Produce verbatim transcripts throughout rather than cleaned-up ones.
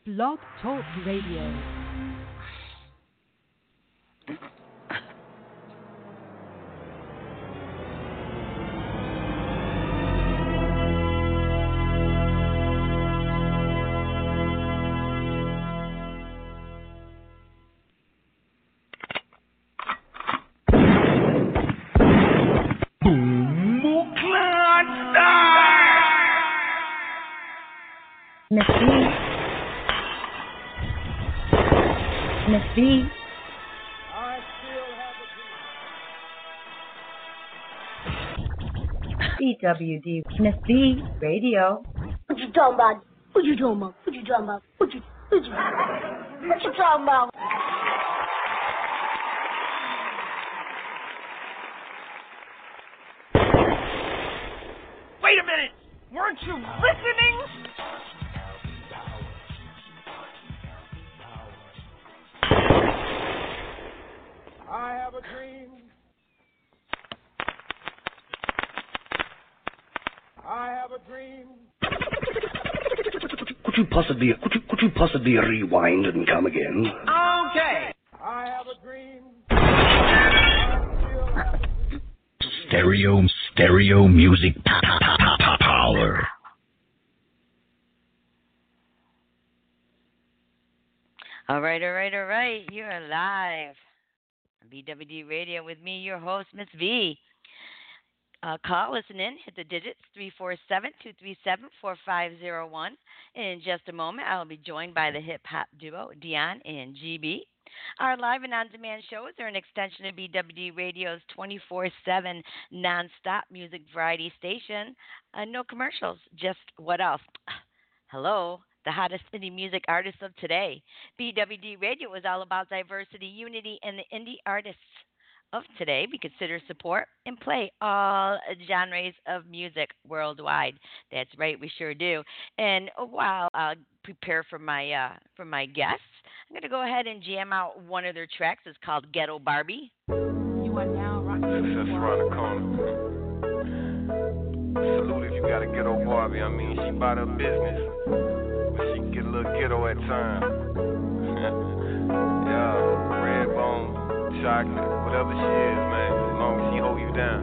Blog Talk Radio. Miss B. Miss B. I still have a B W D. Miss B. Radio. What you talking about? What you talking about? What you talking about? What you what you what you talking about? Wait a minute! Weren't you listening? I have a dream. I have a dream. Could you possibly, could you, could you possibly rewind and come again? Okay. I have a dream. Stereo, stereo music power. All right, all right, all right. You're live. B W D Radio with me, your host, Miss V. Uh, call, listen in, hit the digits three four seven, two three seven, four five zero one. In just a moment, I'll be joined by the hip-hop duo, Dion and G B. Our live and on-demand shows are an extension of B W D Radio's twenty-four seven non-stop music variety station. Uh, no commercials, just what else? Hello, the hottest indie music artists of today. B W D Radio is all about diversity, unity, and the indie artists of today. We consider, support, and play all genres of music worldwide. That's right, we sure do. And while I prepare for my uh, for my guests, I'm going to go ahead and jam out one of their tracks. It's called Ghetto Barbie. You are now rocking That's just around the corner. Salute if you got a ghetto Barbie. I mean, she about her business, but she can get a little ghetto at times. Yeah, red bone, chocolate, whatever she is, man. As long as she hold you down.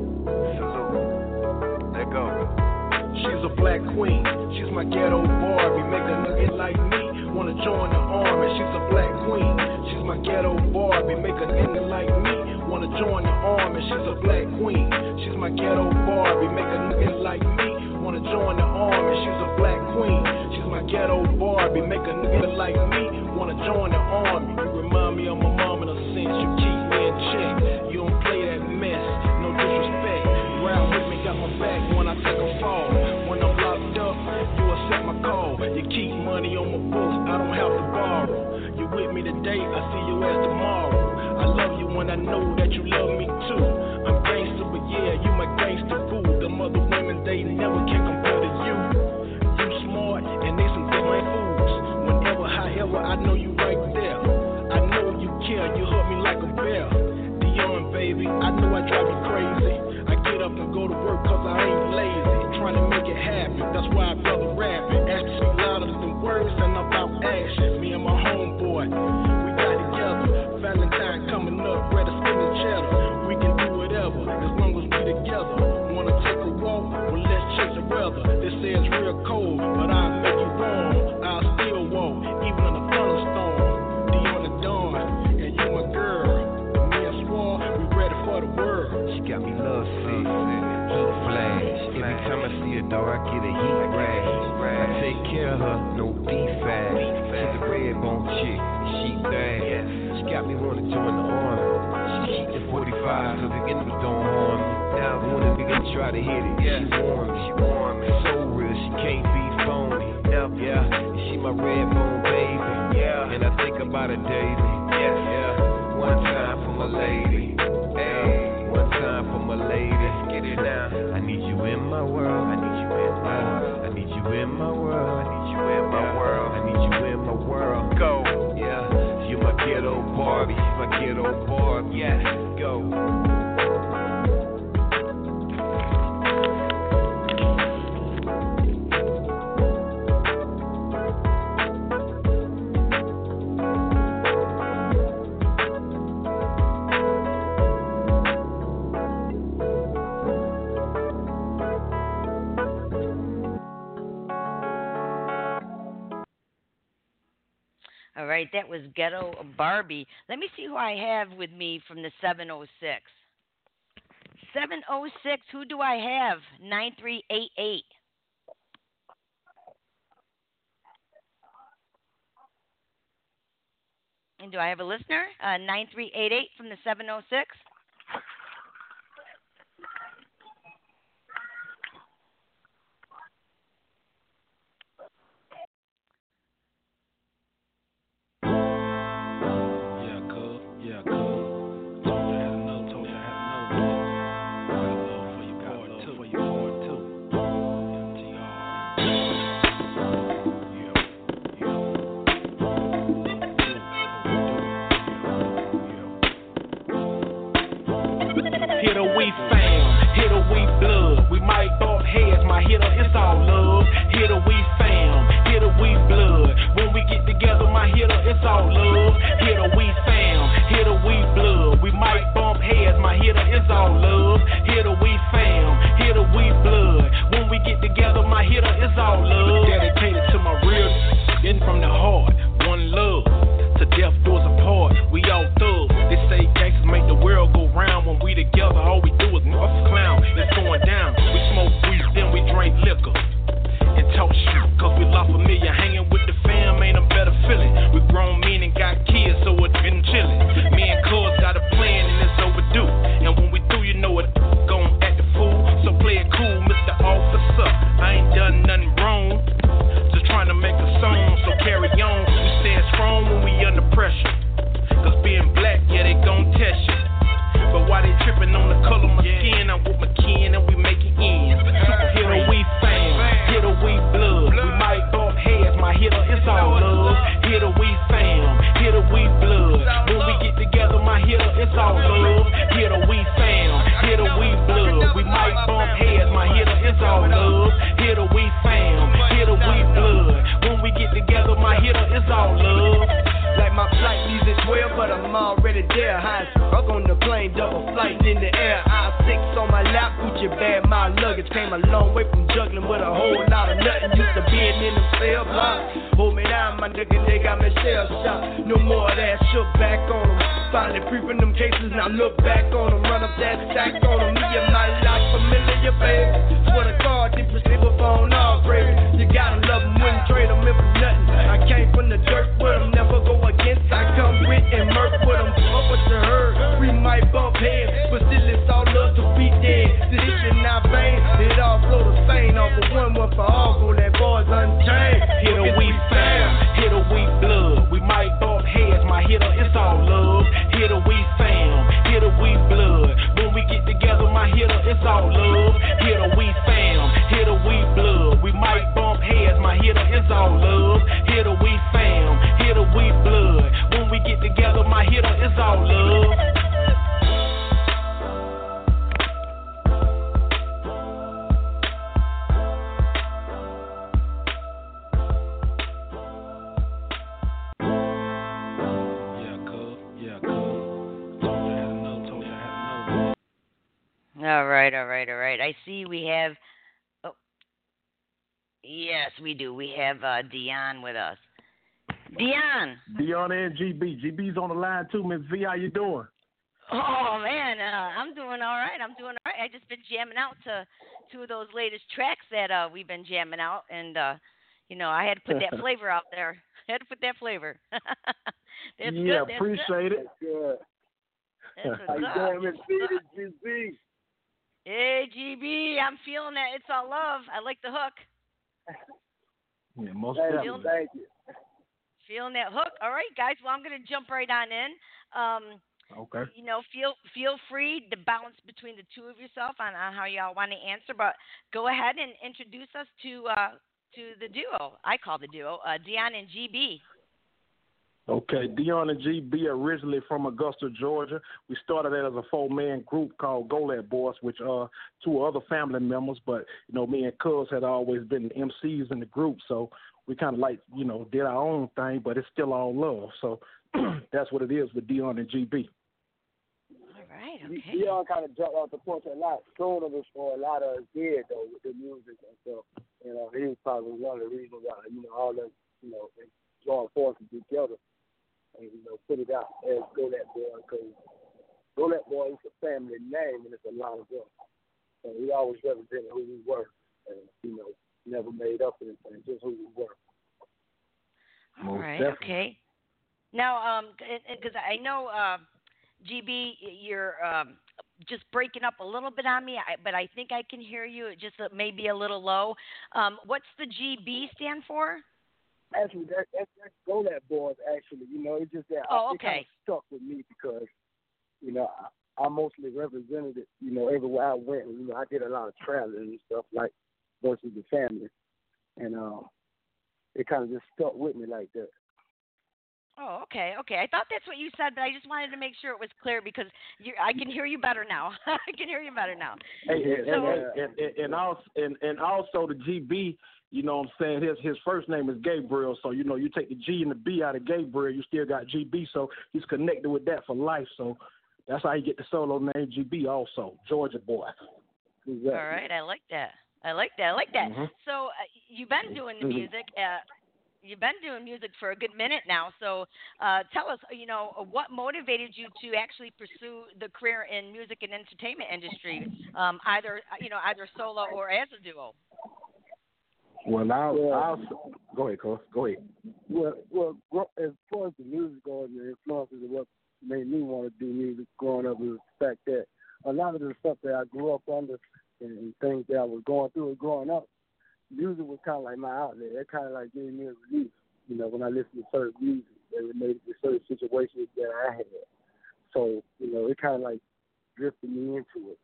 Salute. Let go. She's a black queen. She's my ghetto Barbie. Make a nugget like me wanna join the army. She's a black queen. She's my ghetto Barbie. Make a nigga like me wanna join the army. She's a black queen. She's my ghetto Barbie. Make a nigga like me wanna join the army. She's a black queen. She's my ghetto Barbie. Make a nigga like me wanna join the army. You remind me of my mom in a sense. You keep me in check. You don't play that mess. No disrespect. Round with me, got my back when I take a fall. When I'm locked up, you accept my call. You keep money on my books, I don't have to borrow. You with me today, I see you as tomorrow. I love you when I know that you love me too. I'm gangster, but yeah, you my gangster boo. Them other women, they never can compare to you. You smart, and they some damn fools. Whenever, however, I know you right there. I know you care, you hurt me like a bear. Dion, baby, I know I drive you crazy. I get up and go to work cause I ain't lazy. Trying to make it happen, that's why I brother rapping. Action speak louder than words and about action. Me and my homeboy, we got together. Valentine coming up, ready to spin the cheddar. We can do whatever, as long as we together. Wanna take a walk? Well, let's chase the weather. They say it's real cold, but I'll make you warm. I'll still walk, even in a thunderstorm. Dion the dawn, and you my girl. Me and Swar, we ready for the world. She got me love sick, heat flash. Every time I see her, dog, I get a heat rash. I take care of her, no defect. She's a red bone chick, and she bad. She got me wanna join the army. She keep the forty-five, so the enemy don't harm me. Now when a nigga try to hit it, she warm me. She warm me. So real, she can't be phony. Yeah, and she my red bone baby. Yeah, and I think about her daily. Yeah, one time for my lady. Hey, one time for my lady. Let's get it now. I need you in my world. I need you in my world. I need you in my world. I need you in my world. I need you in my world. Go. Yeah, you my ghetto Barbie. You my ghetto Barbie. Yeah, go. All right, that was Ghetto Barbie. Let me see who I have with me from the seven oh six. seven oh six, who do I have? nine three eight eight. And do I have a listener? Uh, nine three eight eight from the seven oh six. All right, all right, all right. I see we have. Oh, yes, we do. We have uh, Dion with us. Dion. Dion and G B. G B's on the line too. Miss V, how you doing? Oh man, uh, I'm doing all right. I'm doing all right. I just been jamming out to two of those latest tracks that uh, we've been jamming out, and uh, you know, I had to put that flavor out there. I had to put that flavor. That's yeah, good. That's appreciate good. it. Good. That's How you doing, Miss V? G B. Hey, G B, I'm feeling that. It's all love. I like the hook. Yeah, most thank definitely. You, thank you. Feeling that hook. All right, guys. Well, I'm going to jump right on in. Um, okay. You know, feel feel free to bounce between the two of yourself on, on how y'all want to answer, but go ahead and introduce us to uh, to the duo. I call the duo uh, Dion and G B. Okay, Dion and G B originally from Augusta, Georgia. We started that as a four-man group called Golad Boys, which are two other family members. But, you know, me and Cuz had always been M Cs in the group, so we kind of like, you know, did our own thing, but it's still all love. So that's what it is with Dion and G B. All right, okay. Dion kind of jumped off the porch a lot sooner before a lot of us did, though, with the music and stuff. You know, he was probably one of the reasons why, you know, all of us, you know, joined forces together. as Go That Boy because Go That Boy is a family name and it's a lot of us. So we always represented who we were and, you know, never made up anything, just who we were. All right, definitely. Okay. Now, um, because I know, uh, G B, you're um, just breaking up a little bit on me, but I think I can hear you just maybe a little low. Um, what's the G B stand for? Actually, that, that, that Go That Boys, actually, you know, it's just that oh, I, okay. it kind of stuck with me because, you know, I, I mostly represented it, you know, everywhere I went. You know, I did a lot of traveling and stuff, like, versus the family. And uh, it kind of just stuck with me like that. Oh, okay, okay. I thought that's what you said, but I just wanted to make sure it was clear because you, I can hear you better now. I can hear you better now. Hey, and, so, and, and, and, also, and, and also the G B, you know what I'm saying, his his first name is Gabriel, so, you know, you take the G and the B out of Gabriel, you still got G B, so he's connected with that for life, so that's how you get the solo name G B also, Georgia boy. Exactly. All right, I like that. I like that. I like that. Mm-hmm. So uh, you've been doing the music. Uh, you've been doing music for a good minute now. So uh, tell us, you know, what motivated you to actually pursue the career in music and entertainment industry, um, either you know, either solo or as a duo. Well, I'll, well, I'll go ahead, Cole. Go ahead. Well, well, as far as the music goes, the influences of what made me want to do music growing up is the fact that a lot of the stuff that I grew up under and things that I was going through growing up, music was kind of like my outlet. It kind of like gave me a relief, you know, when I listened to certain music that related to certain situations that I had. So, you know, it kind of like drifted me into it.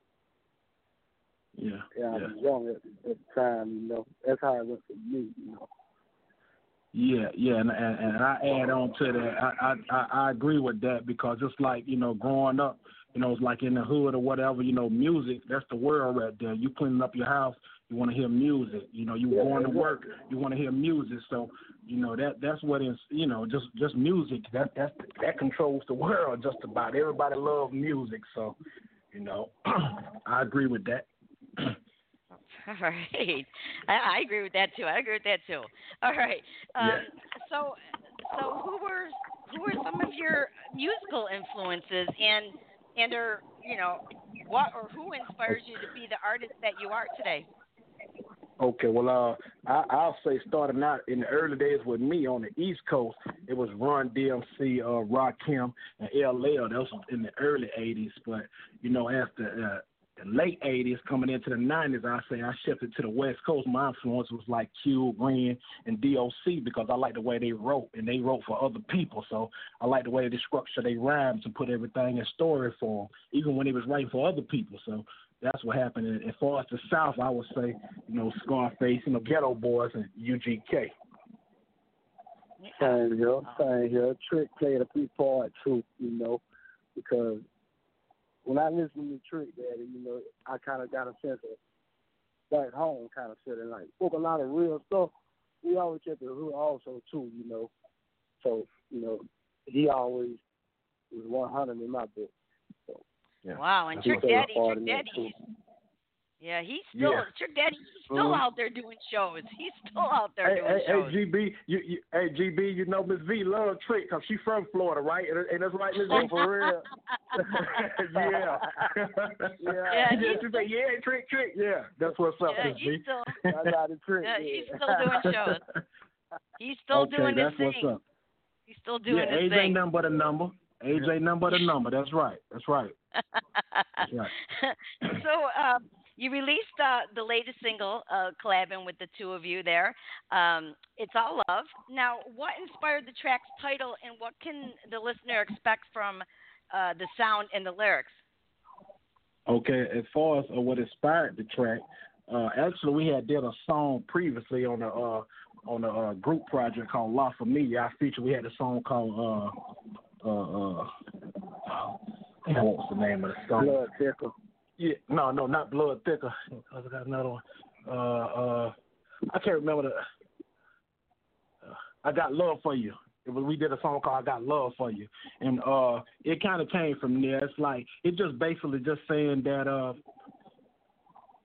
Yeah. Yeah, I yeah. was young at, at the time, you know. That's how it went for me, you know. Yeah, yeah, and, and, and I add on to that. I, I I agree with that because it's like, you know, growing up, you know, it's like in the hood or whatever, you know, music, that's the world right there. You cleaning up your house, you want to hear music. You know, you yeah, going to work, you want to hear music. So, you know, that that's what is, you know, just just music. That that that controls the world just about. Everybody loves music. So, you know, I agree with that. All right, I, I agree with that too. I agree with that too. All right. Um, yeah. So, so who were who were some of your musical influences, and and or you know what or who inspires you to be the artist that you are today? Okay, well, uh, I, I'll say starting out in the early days with me on the East Coast, it was Run D M C, uh, Rakim, and L L. That was in the early eighties. But you know, after uh, the late eighties, coming into the nineties, I say I shifted to the West Coast. My influence was like Q, Ren, and D O C because I like the way they wrote, and they wrote for other people. So I like the way they structure their rhymes and put everything in story form, even when they was writing for other people. So that's what happened. And as far as the South, I would say, you know, Scarface, you know, Ghetto Boys, and U G K. Same here, same here. Trick played a big part too, you know, because when I listen to Trick Daddy, you know, I kind of got a sense of back home kind of feeling, like spoke a lot of real stuff. We always kept the hood also too, you know. So, you know, he always was one hundred in my book. So, yeah. Wow, and Trick Daddy, Trick Daddy, yeah, he's still yeah. Trick Daddy. He's still mm-hmm. out there doing shows. He's still out there hey, doing hey, shows. Hey, G B, you, you, hey, G B, you know Miss V love Trick because she's from Florida, right? And, and that's right, Miss V, for real. yeah. yeah. Yeah, yeah, she say, yeah, Trick, Trick. Yeah, that's what's up, yeah, Miss he's V. still, I got the trick. Yeah, yeah. he's still doing shows. He's still okay, doing his that's thing. What's up. He's still doing yeah, his age thing. ain't nothing but a number. Age ain't nothing but a number. That's right. That's right. That's right. So, um, you released uh, the latest single, uh, collabing with the two of you there. Um, it's All Love. Now, what inspired the track's title, and what can the listener expect from uh, the sound and the lyrics? Okay, as far as uh, what inspired the track, uh, actually we had did a song previously on a uh, on a uh, group project called La Familia. I featured. We had a song called uh, uh, uh, what was the name of the song? Blood Thicker. Yeah, no, no, not Blood Thicker. I got another one. Uh, uh, I can't remember the. Uh, I Got Love for You. It was, we did a song called I Got Love for You, and uh, it kind of came from there. It's like it just basically just saying that uh,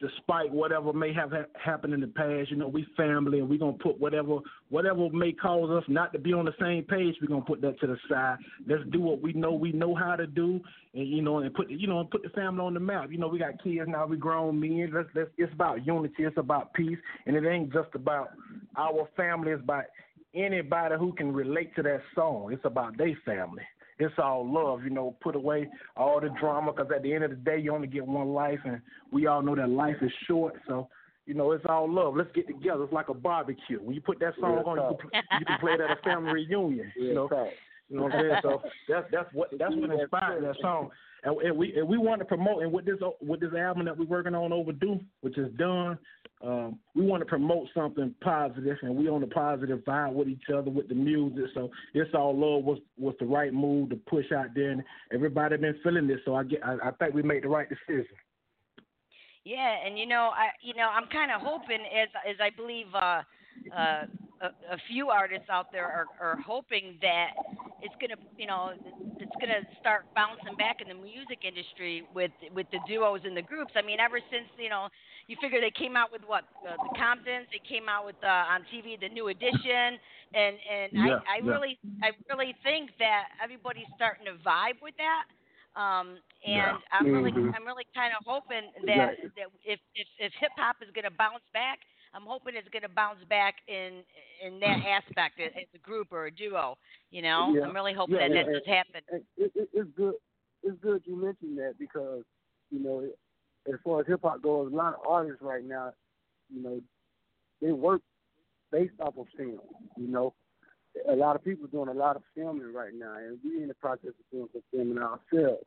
despite whatever may have ha- happened in the past, you know, we family, and we're going to put whatever whatever may cause us not to be on the same page, we're going to put that to the side. Let's do what we know we know how to do, and, you know, and put, you know, put the family on the map. You know, we got kids now, we grown men. Let's, let's, it's about unity. It's about peace, and it ain't just about our family. It's about anybody who can relate to that song. It's about their family. It's all love, you know, put away all the drama, because at the end of the day, you only get one life, and we all know that life is short. So, you know, it's all love. Let's get together. It's like a barbecue. When you put that song Real on, you can, play, you can play it at a family reunion. Real You know, talk. you know what I'm saying? So that's that's what that's what inspired that song. And, and we and we want to promote, and with this with this album that we're working on, Overdue, which is done, um, we want to promote something positive, and we on a positive vibe with each other with the music. So it's all love was was the right move to push out there, and everybody been feeling this. So I get I, I think we made the right decision. Yeah, and you know, I you know, I'm kind of hoping, as as I believe uh, uh, a, a few artists out there are, are hoping that it's gonna, you know, it's gonna start bouncing back in the music industry with with the duos and the groups. I mean, ever since, you know, you figure they came out with what uh, the Comptons, they came out with uh, on T V the New Edition, and and Yeah, I, I yeah. really I really think that everybody's starting to vibe with that. Um, and Yeah. I'm really, Mhm. I'm really kind of hoping that, Exactly. that if, if, if hip hop is going to bounce back, I'm hoping it's going to bounce back in, in that aspect as a group or a duo. You know, Yeah. I'm really hoping Yeah, that yeah, that does and- happen. and It, it, it's good. It's good you mentioned that, because, you know, as far as hip hop goes, a lot of artists right now, you know, they work based off of film. You know, a lot of people doing a lot of filming right now, and we're in the process of doing some filming ourselves.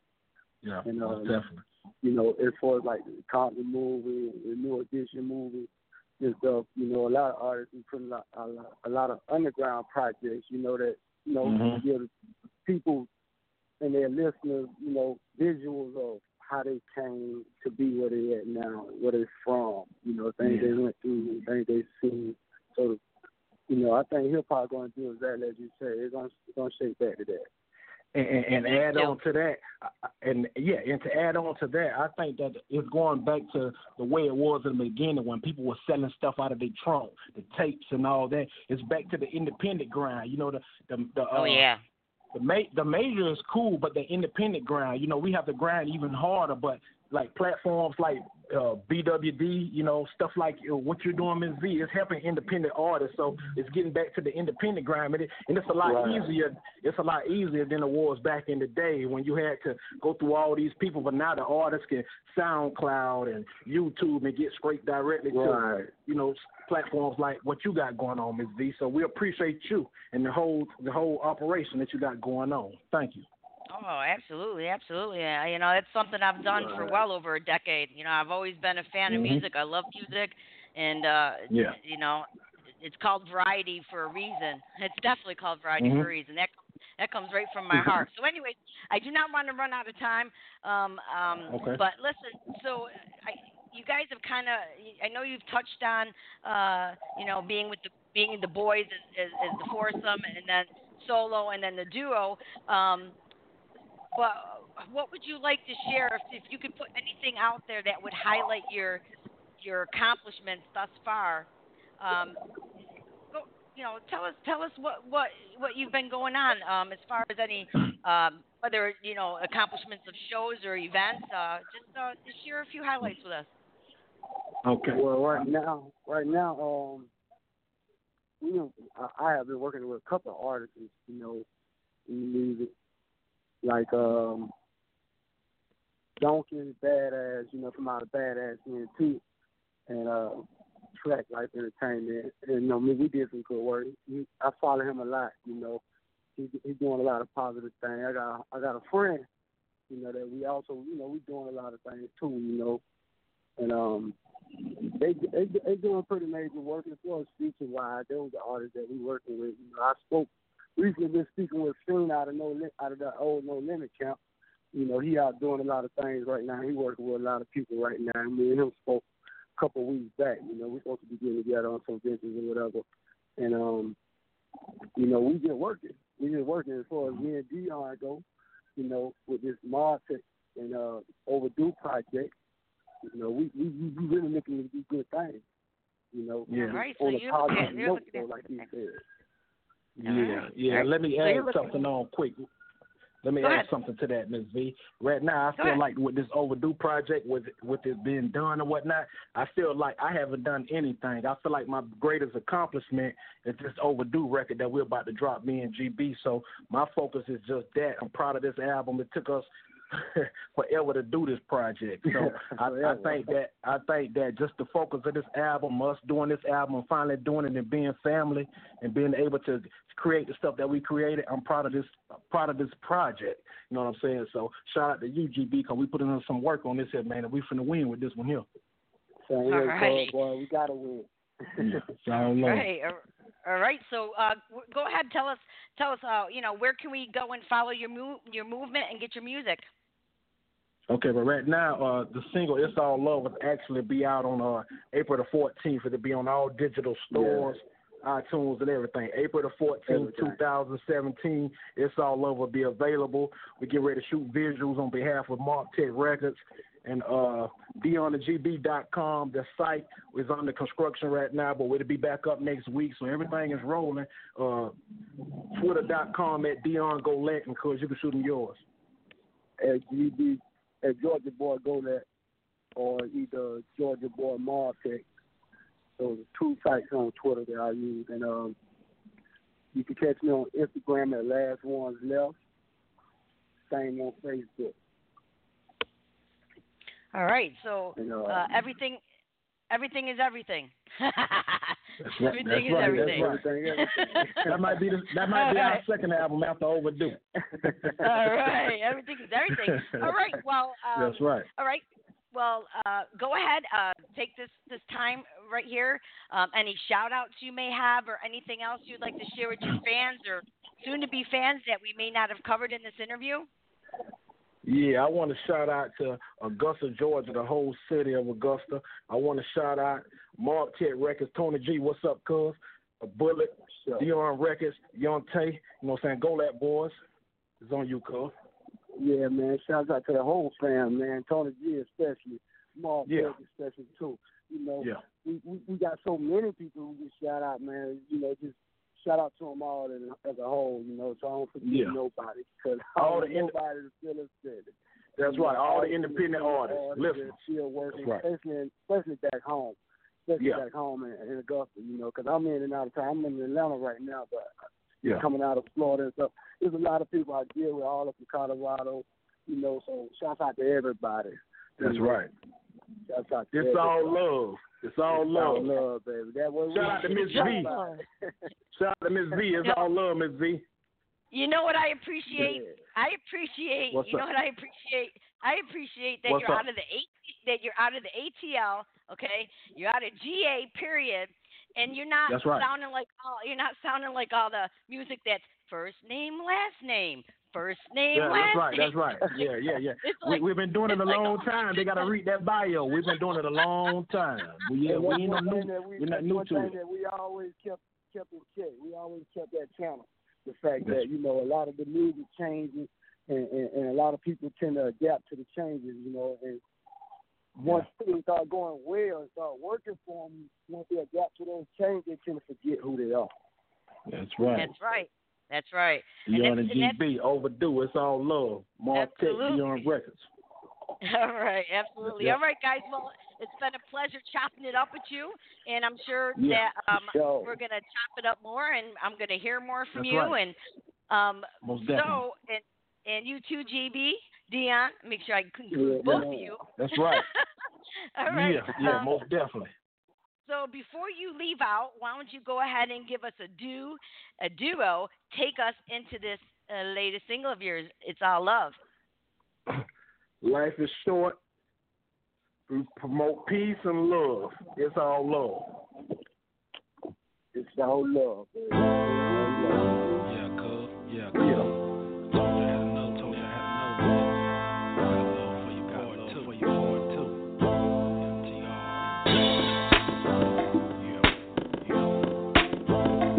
Yeah, And, most um, definitely. You know, as far as like the Compton movie, the New Edition movie, and stuff. You know, a lot of artists are putting a lot, a lot, a lot of underground projects. You know that you know Mhm. give people and their listeners, you know, visuals of how they came to be where they at now, where they're from. You know, things Yeah. they went through, things they seen. So, you know, I think hip hop going to do exactly as you say. It's going it's going to shape back to that. And, and, and add on to that, uh, and yeah, and to add on to that, I think that it's going back to the way it was in the beginning when people were selling stuff out of their trunk, the tapes and all that. It's back to the independent grind. You know, the the, the uh, Oh yeah. the ma- the major is cool, but the independent grind, you know, we have to grind even harder. But like platforms like uh, B W D, you know, stuff like uh, what you're doing, Miz V, is helping independent artists. So it's getting back to the independent grind, and, it, and it's a lot Right. easier. It's a lot easier than it was back in the day when you had to go through all these people. But now the artists can SoundCloud and YouTube and get straight directly Right. to, you know, platforms like what you got going on, Miz V. So we appreciate you and the whole the whole operation that you got going on. Thank you. Oh, absolutely, absolutely. Yeah, you know, it's something I've done for well over a decade. You know, I've always been a fan of Mhm. music. I love music, and uh, Yeah. you know, it's called variety for a reason. It's definitely called variety Mhm. for a reason. That that comes right from my heart. So, anyways, I do not want to run out of time. Um, um, Okay. But listen, so I, you guys have kind of, I know you've touched on, uh, you know, being with the being the boys as, as, as the foursome, and then solo, and then the duo. Um, But what would you like to share if, if you could put anything out there that would highlight your your accomplishments thus far? Um, go, you know, tell us tell us what, what, what you've been going on um, as far as any um, whether you know accomplishments of shows or events. Uh, just uh, just share a few highlights with us. Okay. Well, right now, right now, um, you know, I, I have been working with a couple of artists, you know, in the music, like um, Donkey, Badass, you know, from out of Badass N T, and uh, Track Life Entertainment. And, you know, me, we did some good work. He, I follow him a lot, you know. He, he's doing a lot of positive things. I got, I got a friend, you know, that we also, you know, we doing a lot of things too, you know. And um, they they they doing pretty major work as well as feature wise. Those are the artists that we working with. You know, I spoke recently been speaking with Fiend out of no Lim- out of the old No Limit camp. You know, he out doing a lot of things right now. He working with a lot of people right now. I mean, him spoke a couple of weeks back. You know, we're supposed to be getting together on some ventures or whatever. And um, you know, we just working. We just working as far as me and Dion go. You know, with this Martech and uh, Overdue project. You know, we we we really looking to do good things. You know, yeah. Right, on so a you're positive looking- you're note, looking though, at- like you said. Yeah, Alright. yeah. Alright. Let me So add you're looking- something on quick. Let me Go add ahead. something to that, Miz V. Right now, I Go feel ahead. like with this overdue project, with with it being done and whatnot, I feel like I haven't done anything. I feel like my greatest accomplishment is this overdue record that we're about to drop, me and G B. So my focus is just that. I'm proud of this album. It took us forever to do this project. So I, I think that I think that just the focus of this album, us doing this album, and finally doing it and being family and being able to create the stuff that we created, I'm proud of this proud of this project. You know what I'm saying? So shout out to you, G B, because we put in some work on this here, man, and we finna win with this one here. Same here, Alright. boy. We gotta win. Yeah, so I don't know. Right. All right. So uh, w- go ahead. Tell us. Tell us. Uh, you know, where can we go and follow your move, your movement, and get your music? Okay, but right now, uh, the single "It's All Love" will actually be out on uh, April the fourteenth. It'll be on all digital stores, yeah. iTunes, and everything. April the fourteenth, twenty seventeen. "It's All Love" will be available. We get ready to shoot visuals on behalf of Mark Tech Records and uh, Dion the G B dot com. The site is under construction right now, but it'll be back up next week. So everything is rolling. Uh, Twitter dot com at Dion Golette, and cause you can shoot them yours. At G B. At Georgia Boy Golette or either Georgia Boy Martech. Those are two sites on Twitter that I use. And um, you can catch me on Instagram at Last Ones Left. Same on Facebook. All right. So And, uh, uh, everything, everything is everything. That's right. Everything That's is right. everything. That's right. That might be the, that might be All our right. second album after Overdue. All right. Everything is everything. All right. Well. Um, That's right. All right. Well, uh, go ahead. Uh, take this, this time right here. Um, any shout outs you may have or anything else you'd like to share with your fans or soon to be fans that we may not have covered in this interview? Yeah, I want to shout out to Augusta, Georgia, the whole city of Augusta. I want to shout out Mark Tech Records, Tony G, what's up, cuz? A Bullet, sure. Dion Records, Young Tay, you know what I'm saying? Go That Boys. It's on you, cuz. Yeah, man. Shouts out to the whole fam, man. Tony G especially. Mark Yeah. Tech especially, too. You know, Yeah. we, we, we got so many people who get shout out, man. You know, just shout out to them all as, as a whole, you know, so I don't forget Yeah. nobody. Because All all the ind- nobody is still a city. That's You right. know, All the independent artists. Listen. that still working, That's right. especially, especially back home. Especially Yeah. back home in, in Augusta, you know, because I'm in and out of town. I'm in Atlanta right now, but Yeah. coming out of Florida and stuff. There's a lot of people I deal with all up in Colorado, you know, so shouts out to everybody. That's You know, right. Shouts out to It's everybody. all love. It's all It's love. all love, baby. That what we Shout out to Miss V. Shout out to Miss V. It's No. all love, Miss V. You know what I appreciate? Yeah. I appreciate. What's you know up? what I appreciate? I appreciate that What's you're up? out of the A that you're out of the A T L. Okay, you're out of G A. Period. And you're not That's right. sounding like all. You're not sounding like all the music that's first name, last name, first name, Yeah, last that's right. name. That's right. Yeah, yeah, yeah. It's we, like- we've been doing it a it's like, long oh my time. They got to read that bio. We've been doing it a long time. But yeah, And we that's ain't no one new. thing that we, We're not that's new one to thing it. that we always kept kept in check. We always kept that channel. The fact Yes. that, you know, a lot of the music changes and, and, and a lot of people tend to adapt to the changes, you know, and once things start going well and start working for them, once they adapt to those changes, they tend to forget who they are. That's right. That's right. That's right. And Dion that's- and and G B, Overdue. It's all love. Mark Tech, Absolutely. Dion Records. All right, absolutely. Yeah. All right, guys. Well, it's been a pleasure chopping it up with you, and I'm sure Yeah, that um, sure. we're gonna chop it up more, and I'm gonna hear more from That's you. right. And um, Most definitely. so, and and you too, G B, Dion. Make sure I include Yeah, both yeah. of you. That's right. All right. Yeah, yeah, um, most definitely. So before you leave out, why don't you go ahead and give us a do, a duo, take us into this uh, latest single of yours, It's All Love. Life is short. We promote peace and love. It's all love. It's all love. Baby. All love. Yeah, cuz. Yeah, cuz. Yeah. Told you I had another, told you I had another one. Got love for you, got love for you, part two. M T R. Yeah, yeah.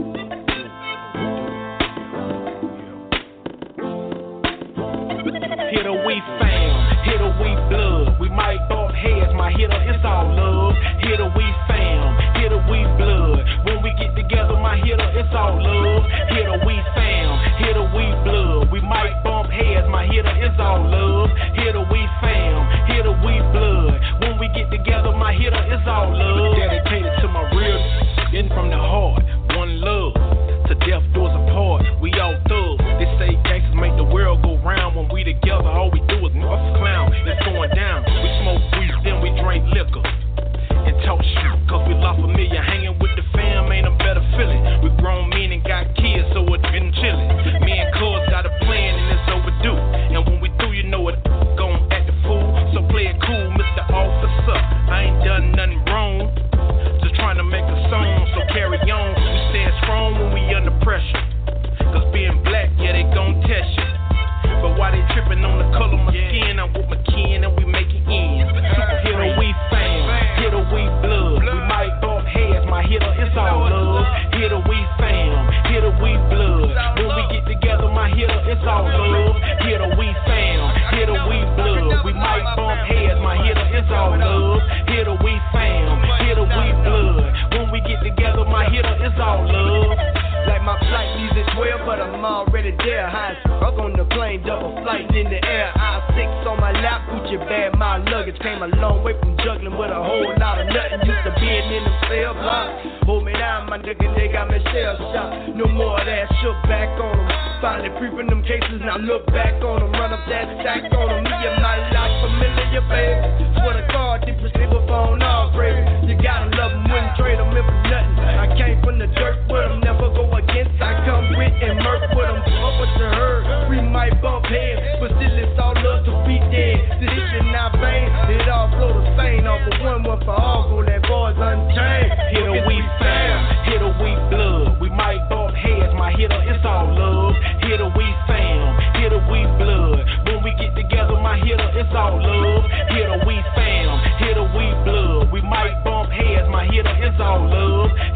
Hit a we fam, hit a we blood. We might bump heads, my my hitter, it's all love. Hitter, we fam. Hitter, we blood. When we get together, my hitter, it's all love. Hitter, we fam. Hitter, we blood. We might bump heads, my hitter, it's all love. Hitter, we fam. Hitter, we blood. When we get together, my hitter, it's all love. Dedicated to my real in from the heart. One love. To death do us apart, we all thugs. They say gangsters make the world go round. When we together, all we do is us clown. It's going down. We smoke weed, then we drink liquor and talk shit. Cause we lost familiar. Hanging with the fam ain't a better feeling. We grown men and got kids, so it's been chillin'. Me and Cuz got a plan and it's overdue. And when we through, you know it gon' act the fool. So play it cool, Mister Officer. I ain't done nothing wrong. Just trying to make a song, so carry on. We stand strong when we under pressure. Cause being black, yeah, they gon' test you. But why they tripping on the color of my skin? I'm with my kin and we make it in. Super hitter, we fam. Hitter, we blood. We might bump heads, my hitter, it's all love. Hitter, we fam. Hitter, we blood. When we get together, my hitter, it's all love. Hitter, we fam. Hitter, we blood. We might bump heads, my hitter, it's all love. Hitter, we fam. Hitter, we blood. When we get together, my hitter, it's all love. Like my flight leaves at twelve, but I'm already there. High struck on the plane, double flight in the air. I six on my lap, Gucci bag, my luggage. Came a long way from juggling with a whole lot of nothing. Used to being in the cell block. Hold me down, my nigga, they got me shell shocked. No more of that, shook back on them. Finally free from them cases, now look back on them. Run up that stack on them. Me and my life familiar, baby. Swear to God, this receiver phone all crazy. You gotta love them, wouldn't trade them in for nothing. I came from the dirt with them, never go against. I come with and murk with them. Fuck what you heard, we might bump heads, but still it's all love to be dead. This shit not vain, it all flow the stain off of one, one for all. Go that boys unchained. Hitter, we fam. Hitter, we blood. We might bump heads, my hitter, it's all love. Hitter, we fam. Hitter, we blood. When we get together, my hitter, it's all love. Hitter, we fam. Hitter, we blood. We might bump heads, my hitter, it's all love.